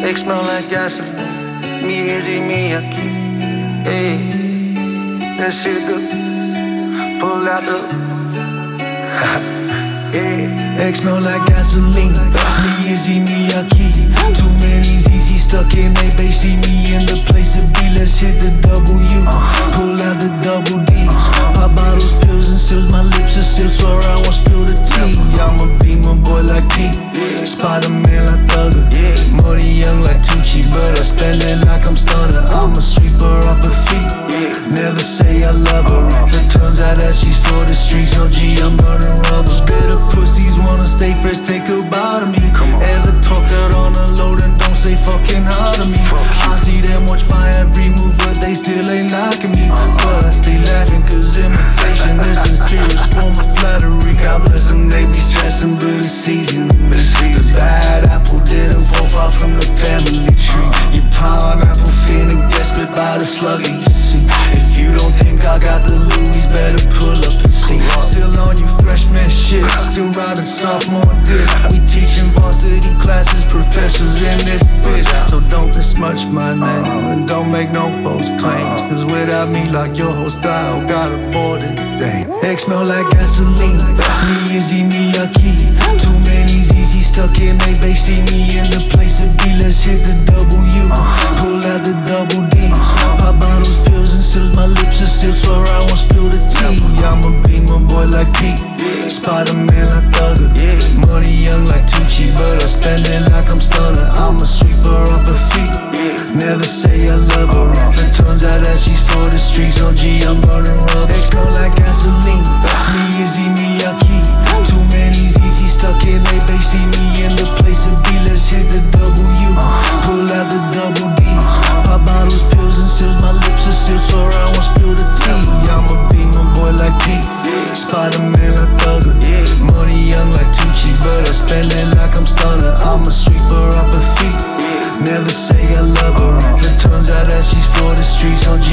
Egg smell like gasoline. Easy me aqui. Hey, let's hit the pull out the. Yeah. Egg smell like gasoline. Me easy me aqui. Too many ZZ stuck in they base. See me in the place to be. Let's hit the W. Pull out the double D's. Pop bottles, pills and seals. My lips are sealed, so I won't spill the tea. I'ma be my boy like Pete. Spider-Man like Thugger. Money young like Tucci, but I spend it like I'm stunner. I'm a sweeper off her feet. Never say I love her. If it turns out that she's for the streets, oh gee, I'm burning rubber. Better pussies wanna stay fresh, take a bite of me. Ever talked out on the load and don't say fucking hard to me. I see them watch my every move, but they still ain't liking me. But I stay laughing cause imitation is sincere. It's form of flattery. God bless them, they be stressing, but it's season. The bad apple didn't fall far from the family tree. Your pineapple finna get split by the slugger, you see. If you don't think I got the Louis, better pull up and see. Still on you freshman shit, still riding sophomore dick. We teaching varsity classes, professors in this bitch. So don't besmirch my name, and don't make no false claims. Cause without me, like your whole style got aborted. Dang. Egg smell like gasoline. Me easy me aqui. Too many ZZ stuck in they base. See me in the place to be. Let's hit the W. Pull out the double D's. Pop bottles, pills and seals. My lips are sealed, so I won't spill the tea. I'ma be my boy like Pete. Spider-Man like Thugger. Money young like Tucci, but I spend it like I'm stunner. I'm a sweeper off her feet. Never say I love her. If it turns out that she's for the streets, oh gee, I'm burning rubber. Egg smell like gasoline. Me easy me aqui. Too many ZZ stuck in they base. See me in the place to be. Let's hit the W. Pull out the double D's. Pop bottles, pills and seals. My lips are sealed, so I won't spill the tea. I'ma be my boy like Pete. Spider-Man like Thugger. Money young like Tucci, but I spend it like I'm stunner. I'm a sweeper off her feet. Never say I love her. If it turns out that she's for the streets, oh